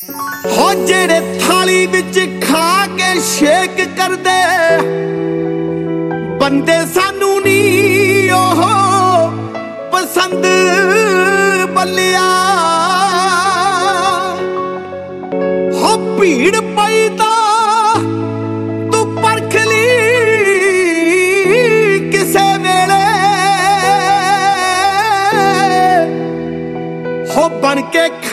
हो जेड़े थाली विच खा के शेक कर दे बंदे सानू नी ओहो पसंद बल्लिया। हो भीड़ पई तां तू परख ली किसे वेले हो बन के